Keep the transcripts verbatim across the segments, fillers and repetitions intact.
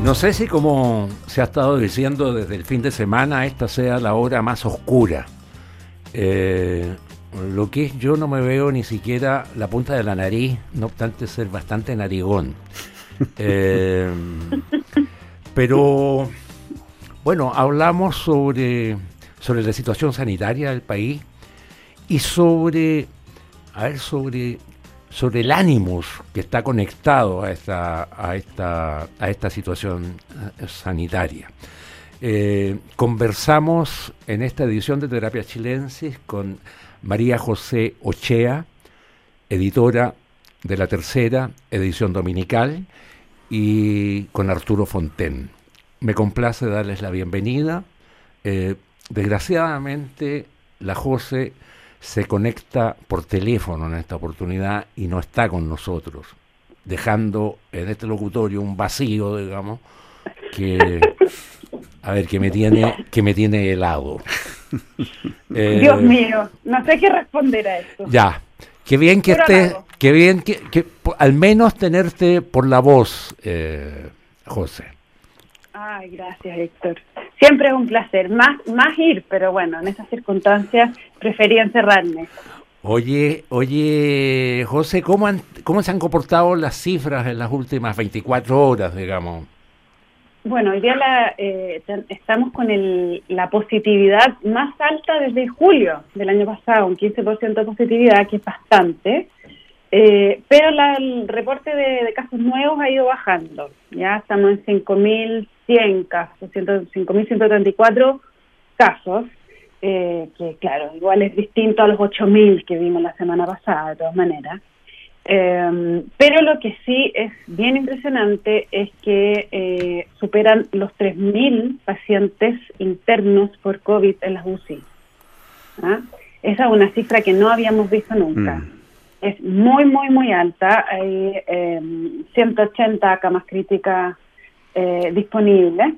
No sé si, como se ha estado diciendo desde el fin de semana, esta sea la hora más oscura. Eh, lo que es, yo no me veo ni siquiera la punta de la nariz, no obstante ser bastante narigón. Eh, pero, bueno, hablamos sobre, sobre la situación sanitaria del país y sobre, a ver, sobre... sobre el ánimos que está conectado a esta, a esta, a esta situación sanitaria. Eh, conversamos en esta edición de Terapia Chilensis con María José Ochea, editora de La Tercera, edición dominical, y con Arturo Fonten. Me complace darles la bienvenida. Eh, desgraciadamente, la José se conecta por teléfono en esta oportunidad y no está con nosotros, dejando en este locutorio un vacío, digamos, que a ver, que me tiene, que me tiene helado. Eh, Dios mío, no sé qué responder a esto. Ya, qué bien que estés, qué bien que, que al menos tenerte por la voz, eh, José. Ay, gracias, Héctor. Siempre es un placer, más más ir, pero bueno, en esas circunstancias preferí encerrarme. Oye, oye, José, ¿cómo, han, ¿cómo se han comportado las cifras en las últimas veinticuatro horas, digamos? Bueno, hoy día la, eh, estamos con el, la positividad más alta desde julio del año pasado, un quince por ciento de positividad, que es bastante. Eh, pero la, el reporte de, de casos nuevos ha ido bajando. Ya estamos en cinco mil cien casos, cinco mil ciento treinta y cuatro casos, eh, que claro, igual es distinto a los ocho mil que vimos la semana pasada, de todas maneras. Eh, pero lo que sí es bien impresionante es que eh, superan los tres mil pacientes internos por COVID en las U C I. ¿Ah? Esa es una cifra que no habíamos visto nunca. Mm. Es muy, muy, muy alta. Hay eh, ciento ochenta camas críticas eh, disponibles.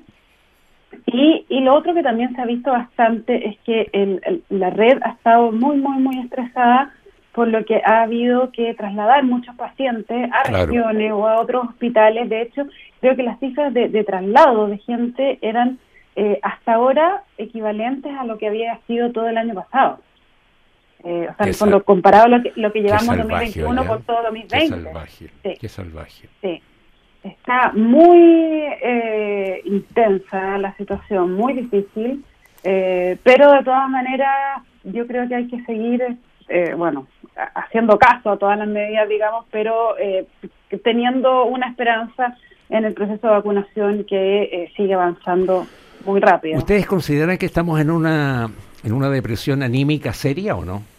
Y, y lo otro que también se ha visto bastante es que el, el, la red ha estado muy, muy, muy estresada, por lo que ha habido que trasladar muchos pacientes a claro. regiones o a otros hospitales. De hecho, creo que las cifras de, de traslado de gente eran eh, hasta ahora equivalentes a lo que había sido todo el año pasado. Eh, o sea, en fondo, comparado a lo que, lo que llevamos en dos mil veintiuno por todo dos mil veinte. Qué salvaje, sí. Qué salvaje. Sí. Está muy eh, intensa la situación, muy difícil, eh, pero de todas maneras yo creo que hay que seguir, eh, bueno, haciendo caso a todas las medidas, digamos, pero eh, teniendo una esperanza en el proceso de vacunación que eh, sigue avanzando muy rápido. ¿Ustedes consideran que estamos en una en una depresión anímica seria o no?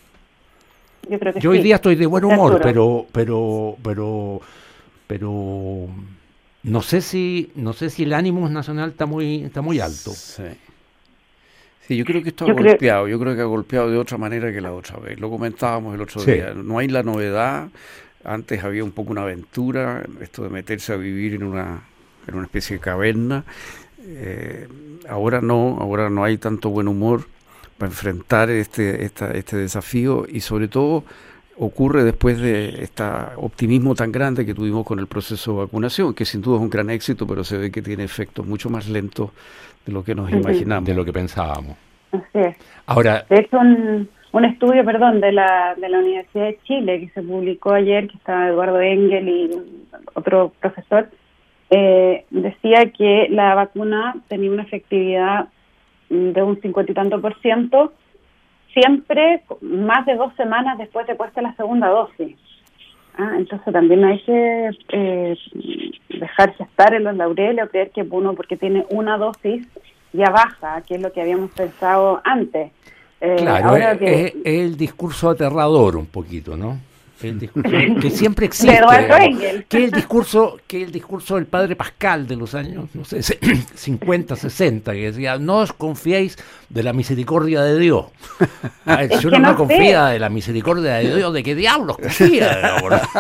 Yo creo que Yo sí. hoy día estoy de buen humor, pero pero pero pero no sé si no sé si el ánimo nacional está muy está muy alto. Sí. Sí, yo creo que esto ha yo golpeado, creo... yo creo que ha golpeado de otra manera que la otra vez. Lo comentábamos el otro sí. día. No hay la novedad. Antes había un poco una aventura, esto de meterse a vivir en una en una especie de caverna. Eh, ahora no, ahora no hay tanto buen humor para enfrentar este esta, este desafío, y sobre todo ocurre después de este optimismo tan grande que tuvimos con el proceso de vacunación, que sin duda es un gran éxito, pero se ve que tiene efectos mucho más lentos de lo que nos uh-huh. imaginamos. De lo que pensábamos. Así es. Ahora, de hecho, un, un estudio, perdón, de la de la Universidad de Chile, que se publicó ayer, que estaba Eduardo Engel y otro profesor, eh, decía que la vacuna tenía una efectividad de un cincuenta y tanto por ciento, siempre más de dos semanas después de puesta la segunda dosis. Ah, entonces también hay que eh, dejarse estar en los laureles o creer que uno, porque tiene una dosis, ya baja, que es lo que habíamos pensado antes. Eh, claro, ahora es, que, es, es el discurso aterrador un poquito, ¿no? El discurso que siempre existe, digamos, que el discurso que el discurso del padre Pascal de los años, no sé, cincuenta, sesenta, que decía: no os confiéis de la misericordia de Dios. A ver, si uno no, no confía de la misericordia de Dios, ¿de qué diablos confía?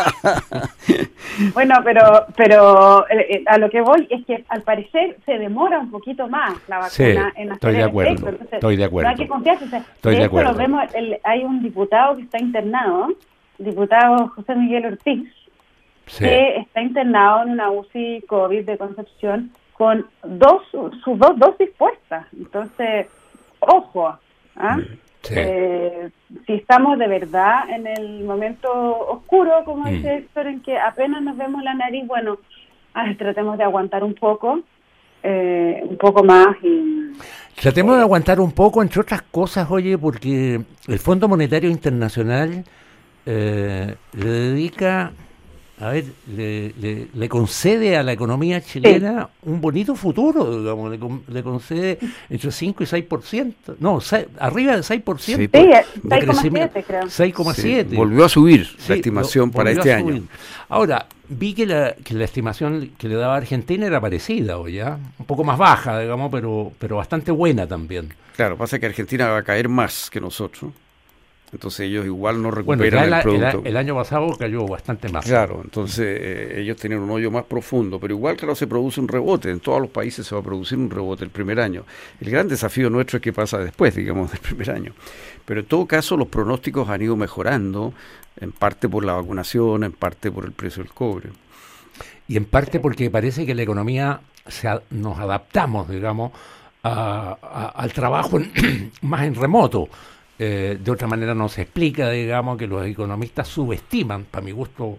Bueno, pero pero eh, a lo que voy es que al parecer se demora un poquito más la vacuna sí, en hacer estoy de acuerdo, efecto. Entonces, estoy de acuerdo. No hay que confiarse. O sea, estoy de, de acuerdo. Lo vemos, el, hay un diputado que está internado, diputado José Miguel Ortiz, sí. que está internado en una U C I COVID de Concepción con dos sus dos dosis puestas. Entonces, ojo, ¿ah? Sí. Eh, si estamos de verdad en el momento oscuro, como mm. dice Héctor, en que apenas nos vemos la nariz, bueno, ah, tratemos de aguantar un poco, eh, un poco más y... Tratemos de aguantar un poco, entre otras cosas, oye, porque el Fondo Monetario Internacional eh, le dedica... A ver, le, le, le concede a la economía chilena sí. un bonito futuro, digamos, le, le concede entre cinco y seis por ciento, no, seis, arriba del seis por ciento. Sí, seis coma siete creo. seis coma siete. Sí, volvió a subir sí, la estimación para este año. Ahora, vi que la, que la estimación que le daba Argentina era parecida, o ya, un poco más baja, digamos, pero, pero bastante buena también. Claro, pasa que Argentina va a caer más que nosotros. Entonces ellos igual no recuperan bueno, el producto. El, el año pasado cayó bastante más. Claro, entonces eh, ellos tenían un hoyo más profundo, pero igual claro se produce un rebote, en todos los países se va a producir un rebote el primer año. El gran desafío nuestro es qué pasa después, digamos, del primer año. Pero en todo caso los pronósticos han ido mejorando, en parte por la vacunación, en parte por el precio del cobre. Y en parte porque parece que la economía, se a, nos adaptamos, digamos, a, a, al trabajo en, más en remoto. Eh, de otra manera no se explica, digamos, que los economistas subestiman, para mi gusto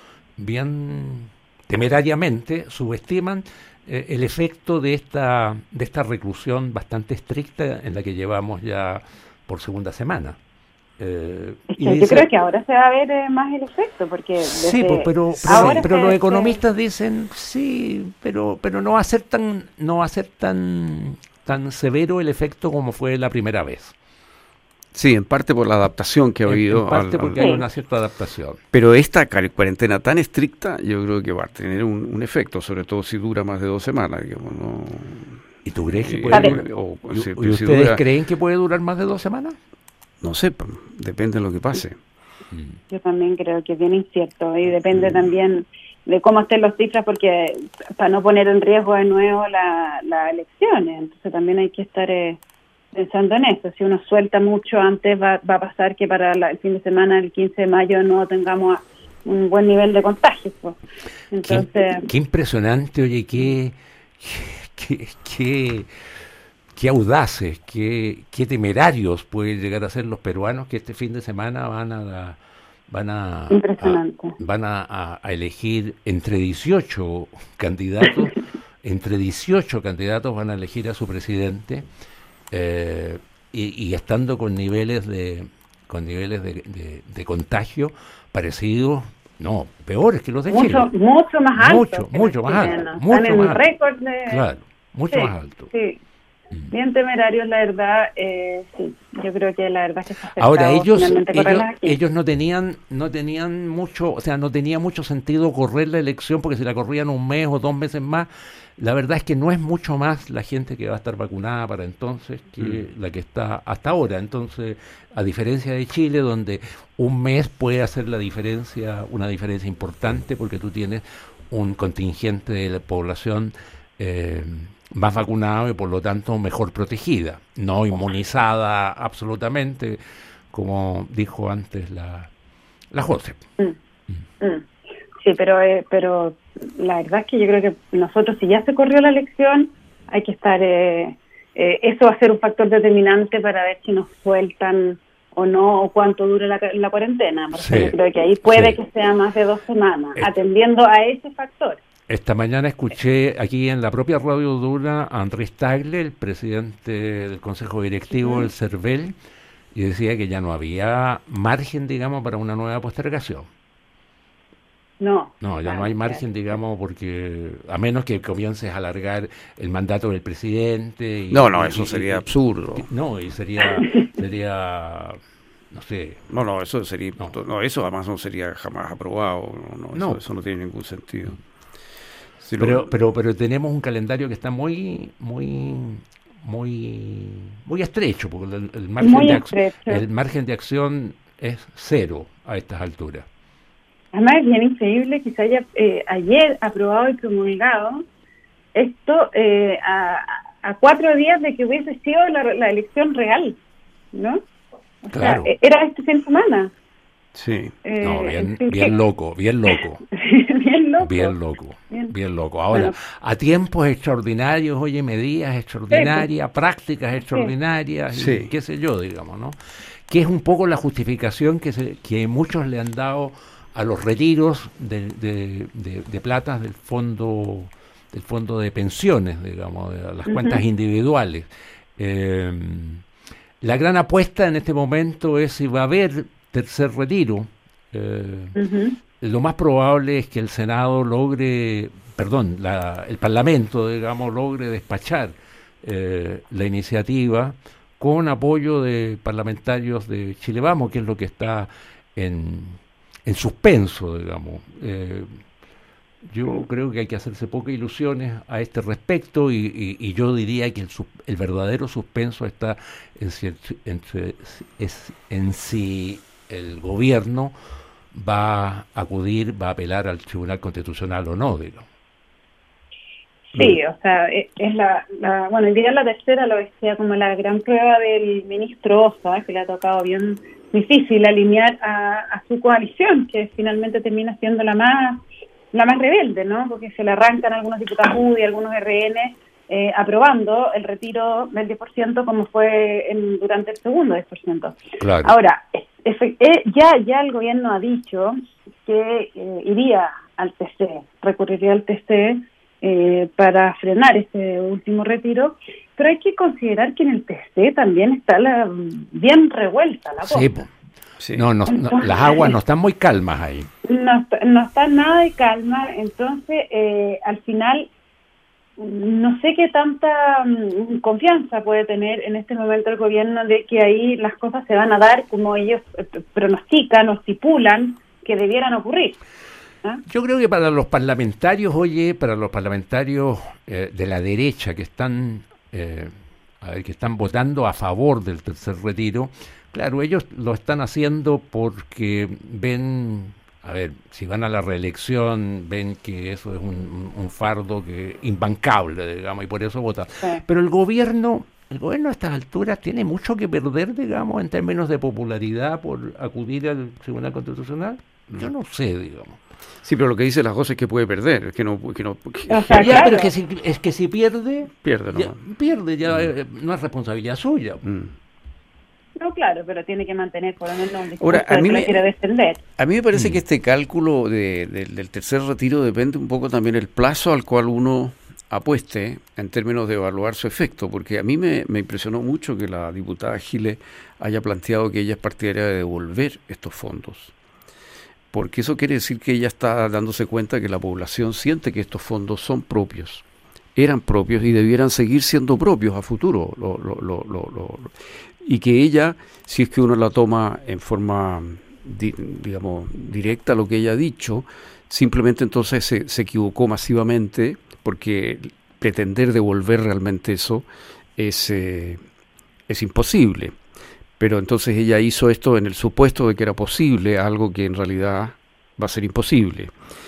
bien temerariamente, subestiman eh, el efecto de esta de esta reclusión bastante estricta en la que llevamos ya por segunda semana. Eh, es que y yo dice, creo que ahora se va a ver eh, más el efecto, porque sí, pues, pero pero, pero los economistas se... dicen sí, pero pero no va a ser tan no va a ser tan tan severo el efecto como fue la primera vez. Sí, en parte por la adaptación que ha habido. En parte al, porque al... hay una cierta adaptación. Pero esta cuarentena tan estricta, yo creo que va a tener un, un efecto, sobre todo si dura más de dos semanas, digamos, ¿no? ¿Y tú crees que puede durar? O, ¿Y, si, ¿y ustedes si dura... creen que puede durar más de dos semanas? No sé, depende de lo que pase. Yo también creo que es bien incierto y depende mm. también de cómo estén las cifras, porque para no poner en riesgo de nuevo las la elecciones, entonces también hay que estar... Eh, pensando en eso. Si uno suelta mucho antes, va, va a pasar que para la, el fin de semana, el quince de mayo, no tengamos un buen nivel de contagio. Pues. Entonces, qué, qué impresionante, oye, qué, qué, qué, qué audaces, qué, qué temerarios pueden llegar a ser los peruanos que este fin de semana van a van a, a van a, a elegir entre dieciocho candidatos, entre dieciocho candidatos van a elegir a su presidente. Eh, y, y estando con niveles de con niveles de, de, de contagio parecidos, no, peores que los de mucho, Chile. Mucho más altos. Mucho, mucho más altos. Mucho Están más en récord de... Claro, mucho sí, más alto. Sí. Mm. Bien temerarios, la verdad. Eh, sí, yo creo que la verdad es que está ahora ellos ellos, ellos no tenían no tenían mucho, o sea, no tenía mucho sentido correr la elección, porque si la corrían un mes o dos meses más, la verdad es que no es mucho más la gente que va a estar vacunada para entonces que mm. la que está hasta ahora. Entonces, a diferencia de Chile, donde un mes puede hacer la diferencia, una diferencia importante, porque tú tienes un contingente de la población eh, más vacunado y por lo tanto mejor protegida, no inmunizada absolutamente, como dijo antes la, la José. Mm. Mm. Mm. Sí, pero eh, pero la verdad es que yo creo que nosotros, si ya se corrió la elección, hay que estar, eh, eh, eso va a ser un factor determinante para ver si nos sueltan o no, o cuánto dure la, la cuarentena, porque sí, yo creo que ahí puede sí. que sea más de dos semanas, eh, atendiendo a ese factor. Esta mañana escuché aquí en la propia Radio Dura a Andrés Tagle, el presidente del Consejo Directivo uh-huh. del CERVEL, y decía que ya no había margen, digamos, para una nueva postergación. No. No, ya no hay margen, digamos, porque a menos que comiences a alargar el mandato del presidente. Y, no, no, eso y, sería y, absurdo. Y, no, y sería, sería, no sé. No, no, eso sería, no, no eso además no sería jamás aprobado. No, no, no. Eso, eso no tiene ningún sentido. Si pero, lo... pero, pero tenemos un calendario que está muy, muy, muy, muy estrecho, porque el, el margen muy de estrecho. Ac- el margen de acción es cero a estas alturas. Además es bien increíble que se haya eh, ayer aprobado y promulgado esto eh, a, a cuatro días de que hubiese sido la, la elección real, ¿no? O claro. sea, era este fin de semana. Sí. Eh, no, bien, bien loco, bien loco. bien loco. Bien loco, bien, bien loco. Ahora, bueno, a tiempos extraordinarios, oye, medidas extraordinarias, sí, prácticas extraordinarias, sí, y qué sé yo, digamos, ¿no? Que es un poco la justificación que, se, que muchos le han dado a los retiros de, de, de, de platas del fondo del fondo de pensiones, digamos, de las uh-huh. cuentas individuales. Eh, la gran apuesta en este momento es si va a haber tercer retiro. Eh, uh-huh. Lo más probable es que el Senado logre, perdón, la, el Parlamento, digamos, logre despachar eh, la iniciativa con apoyo de parlamentarios de Chile Vamos, que es lo que está en, en suspenso, digamos. Eh, yo creo que hay que hacerse pocas ilusiones a este respecto y, y, y yo diría que el, el verdadero suspenso está en si, en, es, en si el gobierno va a acudir, va a apelar al Tribunal Constitucional o no, digo. Sí, o sea, es la, la bueno, el día de la tercera lo decía como la gran prueba del ministro Osa, que le ha tocado bien difícil alinear a, a su coalición, que finalmente termina siendo la más la más rebelde, ¿no? Porque se le arrancan algunos diputados U D I, algunos R N, eh, aprobando el retiro del diez por ciento como fue en, durante el segundo diez por ciento. Claro. Ahora, es, es, ya, ya el gobierno ha dicho que eh, iría al T C, recurriría al T C eh, para frenar este último retiro, pero hay que considerar que en el T C también está la, bien revuelta la cosa. Sí, pues. Sí. No, no, entonces, no, las aguas no están muy calmas ahí. No, no está nada de calma, entonces eh, al final no sé qué tanta um, confianza puede tener en este momento el gobierno de que ahí las cosas se van a dar como ellos eh, pronostican o estipulan que debieran ocurrir. ¿Ah? Yo creo que para los parlamentarios, oye, para los parlamentarios eh, de la derecha que están, eh, a ver, que están votando a favor del tercer retiro, claro, ellos lo están haciendo porque ven, a ver, si van a la reelección, ven que eso es un, un fardo que imbancable, digamos, y por eso votan. Sí. Pero el gobierno, el gobierno a estas alturas tiene mucho que perder, digamos, en términos de popularidad por acudir al Tribunal Constitucional. Yo no sé, digamos. Sí, pero lo que dice la cosa es que puede perder, es que no, que no. Que... O sea, ya, pero es que si, es que si pierde, pierde, ¿no? Ya, pierde, ya mm. eh, no es responsabilidad suya. Mm. No, claro, pero tiene que mantener por lo menos un discurso Ahora, a mí que me, quiere defender. A mí me parece mm. que este cálculo de, de, del tercer retiro depende un poco también del plazo al cual uno apueste en términos de evaluar su efecto, porque a mí me, me impresionó mucho que la diputada Giles haya planteado que ella es partidaria de devolver estos fondos, porque eso quiere decir que ella está dándose cuenta que la población siente que estos fondos son propios, eran propios y debieran seguir siendo propios a futuro, lo, lo, lo, lo, lo, y que ella, si es que uno la toma en forma, di, digamos, directa lo que ella ha dicho, simplemente entonces se, se equivocó masivamente, porque pretender devolver realmente eso es, eh, es imposible. Pero entonces ella hizo esto en el supuesto de que era posible, algo que en realidad va a ser imposible.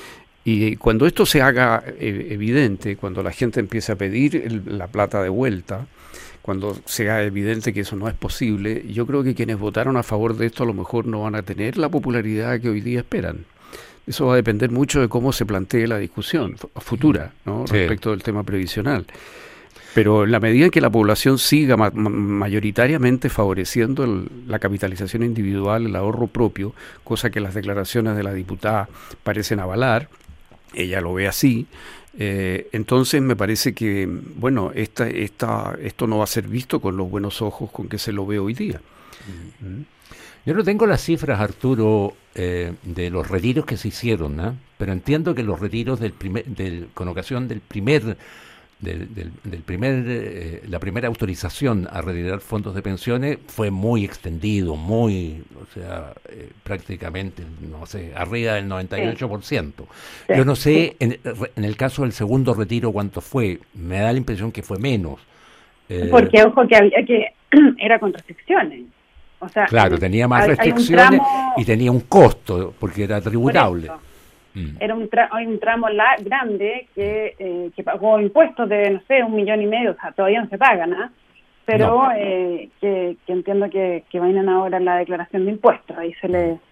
Y cuando esto se haga eh, evidente, cuando la gente empiece a pedir el, la plata de vuelta, cuando sea evidente que eso no es posible, yo creo que quienes votaron a favor de esto a lo mejor no van a tener la popularidad que hoy día esperan. Eso va a depender mucho de cómo se plantee la discusión futura, ¿no? Sí. Respecto del tema previsional. Pero en la medida en que la población siga ma- mayoritariamente favoreciendo el, la capitalización individual, el ahorro propio, cosa que las declaraciones de la diputada parecen avalar, ella lo ve así, eh, entonces me parece que, bueno, esta, esta, esto no va a ser visto con los buenos ojos con que se lo ve hoy día. ¿Mm? Yo no tengo las cifras, Arturo, eh, de los retiros que se hicieron, ¿no? Pero entiendo que los retiros del primer, del, con ocasión del primer... Del, del, del primer eh, la primera autorización a retirar fondos de pensiones fue muy extendido, muy, o sea, eh, prácticamente, no sé, arriba del noventa y ocho por ciento. Sí. Yo no sé, en, en el caso del segundo retiro, cuánto fue. Me da la impresión que fue menos. Eh, Porque, ojo, que había que era con restricciones. O sea, claro, tenía más hay, restricciones hay tramo, y tenía un costo, porque era tributable. Era un, tra- hay un tramo la- grande que, eh, que pagó impuestos de, no sé, un millón y medio, o sea, todavía no se pagan, ¿eh? Pero no. eh, que, que entiendo que, que vayan ahora en la declaración de impuestos, ahí se le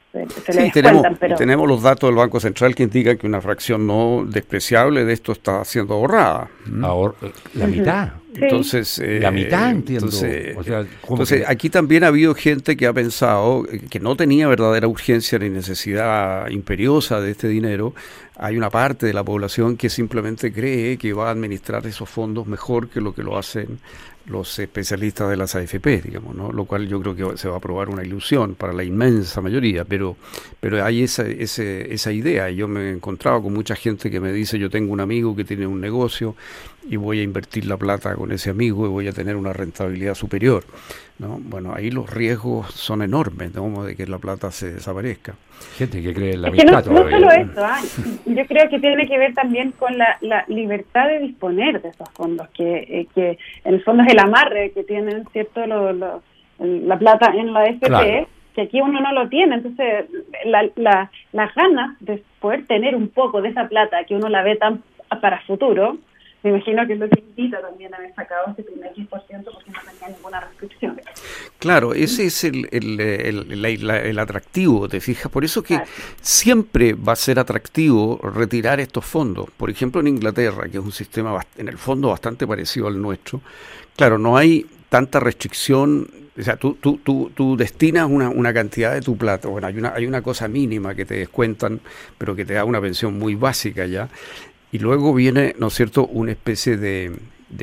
se, se sí, le tenemos, pero... tenemos los datos del Banco Central que indican que una fracción no despreciable de esto está siendo ahorrada. Ahora, la uh-huh. mitad. Entonces, eh, la mitad, entiendo. Entonces, o sea, entonces que... aquí también ha habido gente que ha pensado que no tenía verdadera urgencia ni necesidad imperiosa de este dinero. Hay una parte de la población que simplemente cree que va a administrar esos fondos mejor que lo que lo hacen los especialistas de las A F P, digamos, ¿no? Lo cual yo creo que se va a probar una ilusión para la inmensa mayoría, pero pero hay esa ese, esa idea. Yo me he encontrado con mucha gente que me dice, yo tengo un amigo que tiene un negocio y voy a invertir la plata con ese amigo y voy a tener una rentabilidad superior, ¿no? Bueno, ahí los riesgos son enormes, ¿no? De que la plata se desaparezca. Gente que cree en la es que mitad no, no solo eso, ¿eh? Yo creo que tiene que ver también con la, la libertad de disponer de esos fondos, que, eh, que en el fondo es el amarre que tienen, ¿cierto? Lo, lo, la plata en la A F P, claro. Que aquí uno no lo tiene, entonces la, la, las ganas de poder tener un poco de esa plata que uno la ve tan para futuro, me imagino que es lo que invita también a haber sacado ese primer diez por ciento porque no tenía ninguna restricción. Claro, ese es el, el, el, el, el atractivo, ¿te fijas? Por eso que claro. Siempre va a ser atractivo retirar estos fondos. Por ejemplo, en Inglaterra, que es un sistema en el fondo bastante parecido al nuestro, claro, no hay tanta restricción. O sea, tú, tú, tú, tú destinas una, una cantidad de tu plata. Bueno, hay una, hay una cosa mínima que te descuentan, pero que te da una pensión muy básica ya. Y luego viene, ¿no es cierto?, una especie de,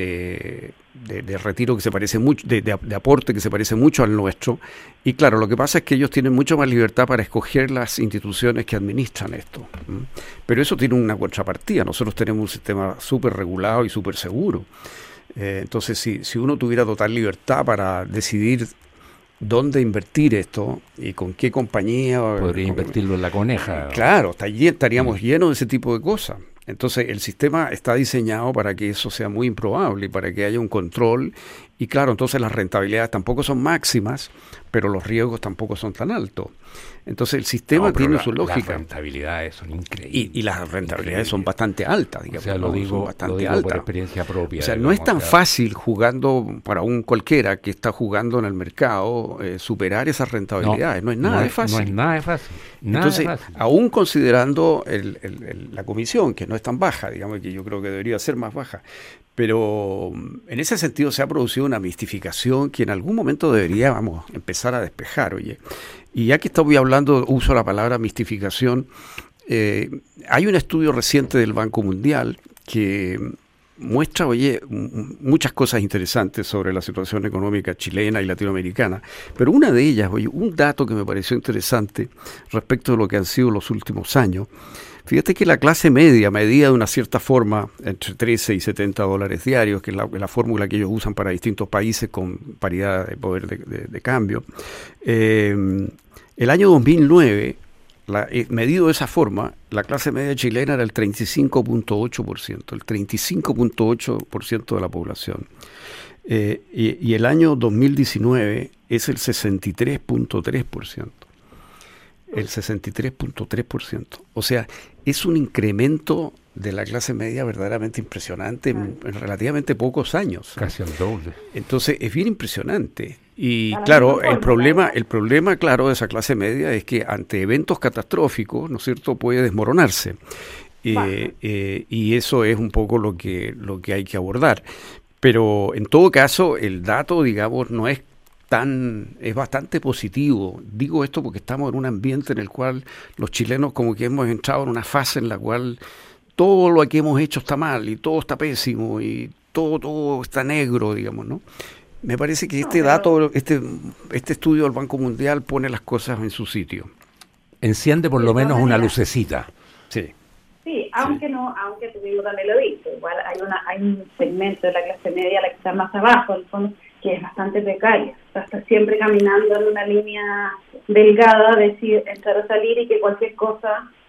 de, de, de retiro que se parece mucho, de, de, de aporte que se parece mucho al nuestro. Y claro, lo que pasa es que ellos tienen mucho más libertad para escoger las instituciones que administran esto. ¿Mm? Pero eso tiene una contrapartida. Nosotros tenemos un sistema súper regulado y súper seguro. Eh, entonces, si, si uno tuviera total libertad para decidir dónde invertir esto y con qué compañía... Podría con, invertirlo en la coneja. Claro, estaríamos llenos de ese tipo de cosas. Entonces, el sistema está diseñado para que eso sea muy improbable, para que haya un control. Y claro, entonces las rentabilidades tampoco son máximas, pero los riesgos tampoco son tan altos. Entonces, el sistema no, tiene la, su lógica. Las rentabilidades son increíbles. Y, y las rentabilidades increíbles. Son bastante altas, digamos. O sea, lo digo, bastante lo digo altas. por experiencia propia. O sea, digamos, no es tan o sea, fácil jugando para un cualquiera que está jugando en el mercado eh, superar esas rentabilidades. No, no es nada no de es, fácil. No es nada de fácil. Nada Entonces, de fácil. Aún considerando el, el, el, la comisión, que no es tan baja, digamos que yo creo que debería ser más baja, pero en ese sentido se ha producido una mistificación que en algún momento debería, vamos, empezar a despejar, oye. Y ya que estoy hablando, uso la palabra mistificación, eh, hay un estudio reciente del Banco Mundial que muestra, oye, muchas cosas interesantes sobre la situación económica chilena y latinoamericana, pero una de ellas, oye, un dato que me pareció interesante respecto de lo que han sido los últimos años. Fíjate que la clase media, medida de una cierta forma, entre trece y setenta dólares diarios, que es la, la fórmula que ellos usan para distintos países con paridad de poder de, de, de cambio, eh, el año dos mil nueve, la, eh, medido de esa forma, la clase media chilena era el treinta y cinco punto ocho por ciento, el treinta y cinco punto ocho por ciento de la población. Eh, y, y el año dos mil diecinueve es el sesenta y tres punto tres por ciento. El sesenta y tres punto tres por ciento. O sea, es un incremento de la clase media verdaderamente impresionante en, en relativamente pocos años. Casi el doble. Entonces, es bien impresionante. Y claro, el problema, el problema, claro, de esa clase media es que ante eventos catastróficos, ¿no es cierto?, puede desmoronarse. Eh, eh, y eso es un poco lo que, lo que hay que abordar. Pero, en todo caso, el dato, digamos, no es tan es bastante positivo. Digo esto porque estamos en un ambiente en el cual los chilenos como que hemos entrado en una fase en la cual todo lo que hemos hecho está mal y todo está pésimo y todo todo está negro, digamos, ¿no? Me parece que este dato, este este estudio del Banco Mundial pone las cosas en su sitio. Enciende por lo menos una lucecita. Sí. Sí, aunque sí. no, aunque tú mismo también lo dices, igual hay una hay un segmento de la clase media, la que está más abajo, en el fondo, que es bastante precaria. O sea, está siempre caminando en una línea delgada de si entrar o salir y que cualquier cosa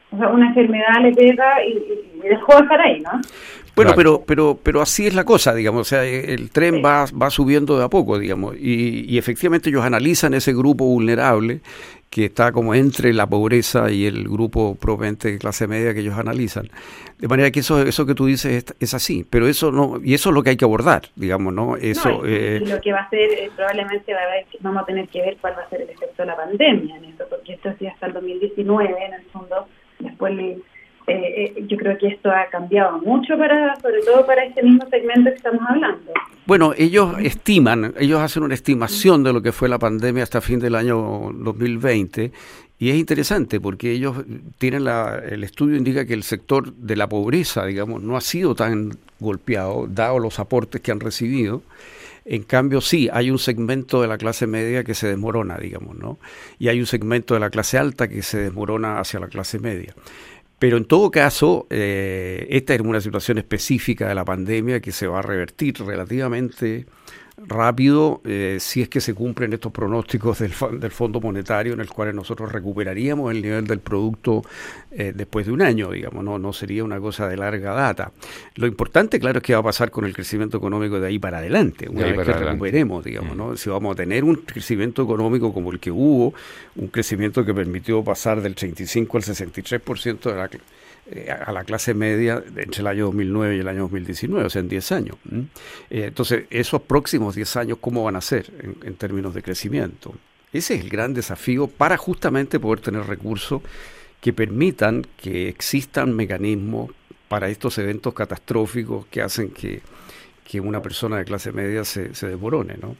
O sea, una enfermedad le pega y, y dejó de estar ahí, ¿no? Bueno, claro. pero pero pero así es la cosa, digamos, o sea, el tren sí. va va subiendo de a poco, digamos, y, y efectivamente ellos analizan ese grupo vulnerable que está como entre la pobreza y el grupo propiamente de clase media que ellos analizan. De manera que eso eso que tú dices es, es así, pero eso no, y eso es lo que hay que abordar, digamos, ¿no? Eso no, y, eh, y lo que va a ser, eh, probablemente va a haber, vamos a tener que ver cuál va a ser el efecto de la pandemia en eso, porque esto sí hasta el dos mil diecinueve, en el fondo, después le... Eh, eh, yo creo que esto ha cambiado mucho, para, sobre todo para este mismo segmento que estamos hablando. Bueno, ellos estiman, ellos hacen una estimación de lo que fue la pandemia hasta fin del año dos mil veinte, y es interesante porque ellos tienen la, el estudio indica que el sector de la pobreza, digamos, no ha sido tan golpeado, dado los aportes que han recibido. En cambio, sí, hay un segmento de la clase media que se desmorona, digamos, ¿no? Y hay un segmento de la clase alta que se desmorona hacia la clase media. Pero en todo caso, eh, esta es una situación específica de la pandemia que se va a revertir relativamente rápido eh, si es que se cumplen estos pronósticos del, del Fondo Monetario, en el cual nosotros recuperaríamos el nivel del producto eh, después de un año, digamos, no, no sería una cosa de larga data. Lo importante, claro, es qué va a pasar con el crecimiento económico de ahí para adelante, una vez que adelante. recuperemos, digamos, ¿no? Si vamos a tener un crecimiento económico como el que hubo, un crecimiento que permitió pasar del treinta y cinco al sesenta y tres por ciento de la a la clase media entre el año dos mil nueve y el año dos mil diecinueve, o sea, en diez años. Eh, entonces, esos próximos diez años, ¿cómo van a ser en, en términos de crecimiento? Ese es el gran desafío para justamente poder tener recursos que permitan que existan mecanismos para estos eventos catastróficos que hacen que, que una persona de clase media se, se desmorone, ¿no?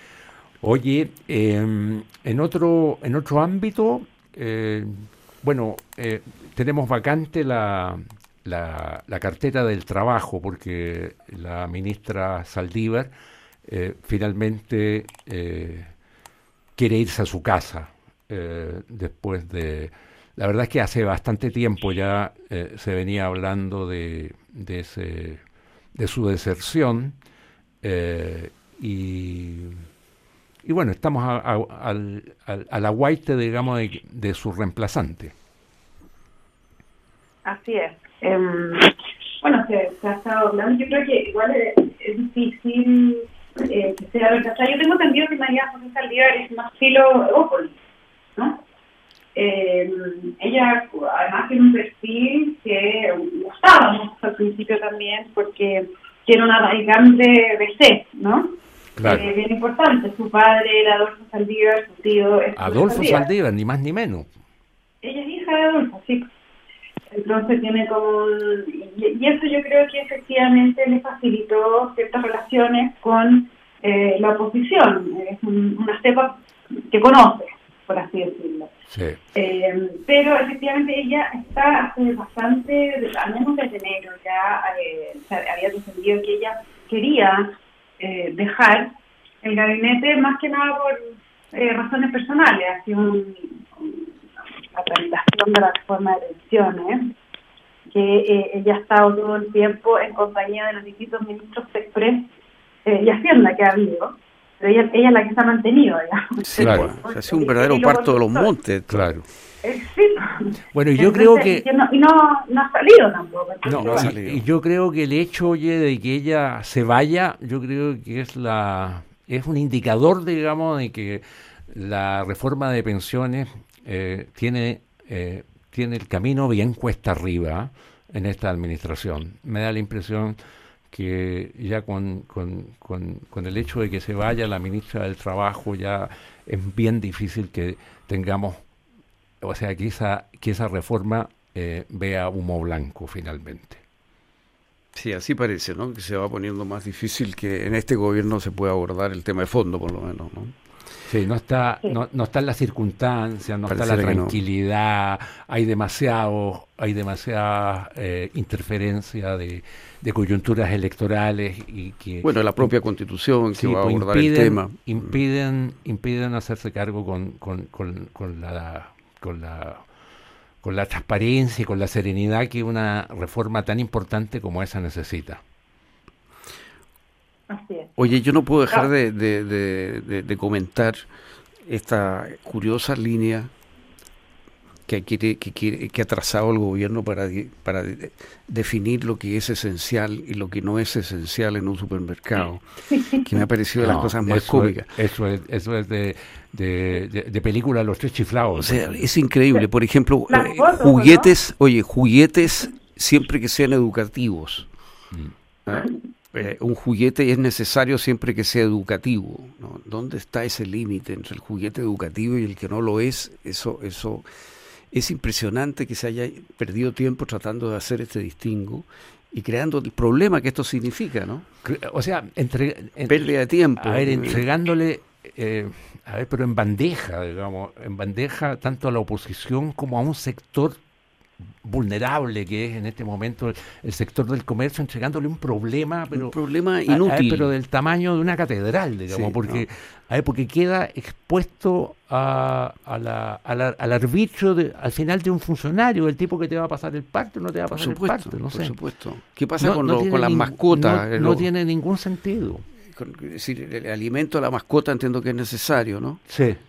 Oye, eh, en otro, en otro ámbito, eh, bueno, eh, tenemos vacante la, la, la cartera del trabajo porque la ministra Saldívar eh, finalmente eh, quiere irse a su casa eh, después de... La verdad es que hace bastante tiempo ya eh, se venía hablando de, de, ese, de su deserción eh, y... Y bueno, estamos a, a, al, al, al aguaite, digamos, de, de su reemplazante. Así es. Eh, bueno, se, se ha estado hablando. Yo creo que igual es, es difícil eh, que sea reemplazada. Yo tengo entendido que María José Saldívar es más filo Evópolis, ¿no? Eh, ella además tiene un perfil que gustaba mucho al principio también porque tiene una raíz de B C, ¿no? Claro. Eh, bien importante, su padre era Adolfo Saldívar, su tío es Adolfo Saldívar. Saldívar, ni más ni menos. Ella es hija de Adolfo, sí. Entonces tiene como... Y, y eso yo creo que efectivamente le facilitó ciertas relaciones con eh, la oposición. Es un, una cepa que conoce, por así decirlo. Sí. Eh, pero efectivamente ella está hace bastante, al menos desde enero ya eh, o sea, había defendido que ella quería eh, dejar el gabinete más que nada por eh, razones personales, ha sido un, un, la tramitación de la reforma de pensiones, que eh, ella ha estado todo el tiempo en compañía de los distintos ministros de Express eh, y Hacienda que ha habido. Pero ella, ella es la que se ha mantenido, digamos. Sí, claro. O sea, ha sido un verdadero parto de los montes. Claro. Eh, sí. Bueno, y yo Entonces, creo que... que no, y no, no ha salido tampoco. No, no ha salido. Y, y yo creo que el hecho, oye, de que ella se vaya, yo creo que es la es un indicador, digamos, de que la reforma de pensiones eh, tiene, eh, tiene el camino bien cuesta arriba en esta administración. Me da la impresión que ya con, con, con, con el hecho de que se vaya la ministra del Trabajo ya es bien difícil que tengamos, o sea, que esa, que esa reforma eh, vea humo blanco finalmente. Sí, así parece, ¿no? Que se va poniendo más difícil que en este gobierno se pueda abordar el tema de fondo, por lo menos, ¿no? Sí, no está, no, no están las circunstancias, no está la tranquilidad, no. hay demasiado, hay demasiada eh, interferencia de, de coyunturas electorales y que bueno, la propia Constitución sí, que va a abordar impiden, el tema impiden, impiden hacerse cargo con, con, con, con la con la con la transparencia y con la serenidad que una reforma tan importante como esa necesita. Así es. Oye, yo no puedo dejar de, de, de, de, de comentar esta curiosa línea que, quiere, que, quiere, que ha trazado el gobierno para, para de, definir lo que es esencial y lo que no es esencial en un supermercado, que me ha parecido de las no, cosas más eso cómicas. Es, eso es, eso es de, de, de, de película Los Tres Chiflados. O sea, es increíble. Por ejemplo, eh, juguetes, ¿no? Oye, juguetes siempre que sean educativos. Mm. ¿Ah? Eh, un juguete es necesario siempre que sea educativo, ¿no? ¿Dónde está ese límite entre el juguete educativo y el que no lo es? Eso, eso es impresionante que se haya perdido tiempo tratando de hacer este distingo y creando el problema que esto significa, ¿no? O sea, entre, entre pérdida de tiempo. A ver, entregándole, eh, a ver, pero en bandeja, digamos, en bandeja tanto a la oposición como a un sector vulnerable que es en este momento el, el sector del comercio, entregándole un problema, pero un problema inútil, a, a, pero del tamaño de una catedral, digamos, sí, porque no. a ver, porque queda expuesto a, a la, a la, al arbitrio de, al final de un funcionario, el tipo que te va a pasar el pacto, no te va a pasar supuesto, el pacto, no por sé. supuesto. ¿Qué pasa no, con, no lo, con las ning- mascotas? No, el, no tiene ningún sentido. Con, es decir, el alimento a la mascota entiendo que es necesario, ¿no? Sí. Eh,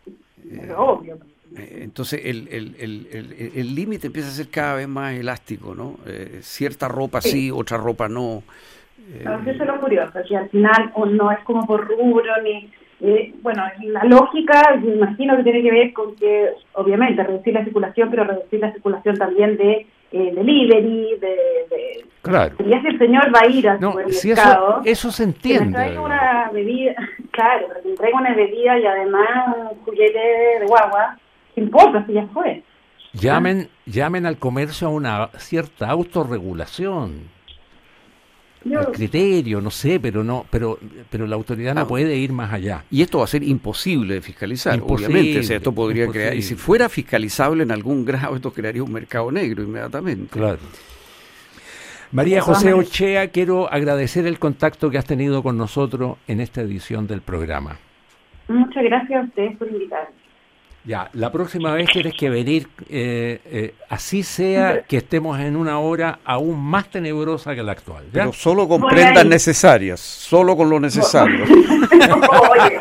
obvio. Entonces el el el el, el límite empieza a ser cada vez más elástico, ¿no? Eh, cierta ropa sí, sí, otra ropa no. Eh, no, eso es lo curioso, que al final no es como por rubro, ni... Eh, bueno, la lógica, me imagino que tiene que ver con que, obviamente, reducir la circulación, pero reducir la circulación también de eh, delivery, de... de claro. Y si el señor va a ir al no, supermercado... Si eso, eso se entiende. Que me traiga una bebida, claro, que me traiga una bebida y además un juguete de guagua... ¿Qué importa si ya fue? Llamen, ¿Ah? llamen al comercio a una cierta autorregulación, Yo... al criterio, no sé, pero no, pero, pero la autoridad no ah, puede ir más allá. Y esto va a ser imposible de fiscalizar, imposible, obviamente. O sea, esto podría imposible. crear, y si fuera fiscalizable en algún grado, esto crearía un mercado negro inmediatamente. Claro. María José Ochea, quiero agradecer el contacto que has tenido con nosotros en esta edición del programa. Muchas gracias a ustedes por invitarme. Ya, la próxima vez tienes que venir, eh, eh, así sea que estemos en una hora aún más tenebrosa que la actual. ¿Ya? Pero solo con prendas necesarias, solo con lo necesario. Oye,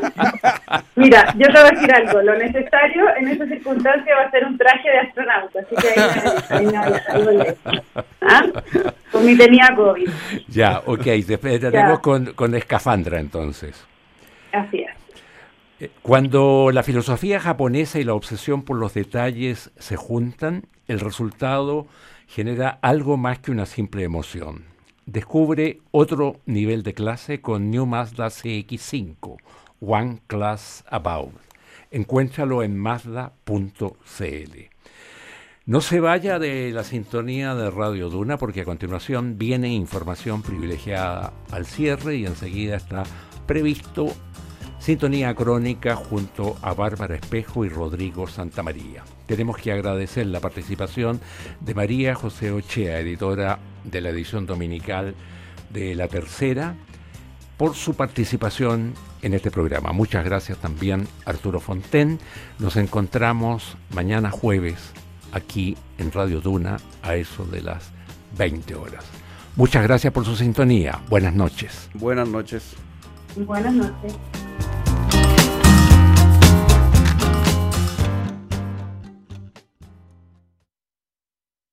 mira, yo te voy a decir algo, lo necesario en esa circunstancia va a ser un traje de astronauta, así que ahí me ahí ¿Ah? Con mi tenía COVID. Ya, ok, después tenemos con, con escafandra entonces. Así es. Cuando la filosofía japonesa y la obsesión por los detalles se juntan, el resultado genera algo más que una simple emoción. Descubre otro nivel de clase con New Mazda C X cinco, One Class Above. Encuéntralo en mazda punto c l. No se vaya de la sintonía de Radio Duna porque a continuación viene información privilegiada al cierre y enseguida está previsto Sintonía Crónica junto a Bárbara Espejo y Rodrigo Santamaría. Tenemos que agradecer la participación de María José Ochea, editora de la edición dominical de La Tercera, por su participación en este programa. Muchas gracias también Arturo Fonten. Nos encontramos mañana jueves aquí en Radio Duna a eso de las veinte horas. Muchas gracias por su sintonía. Buenas noches. Buenas noches. Buenas noches.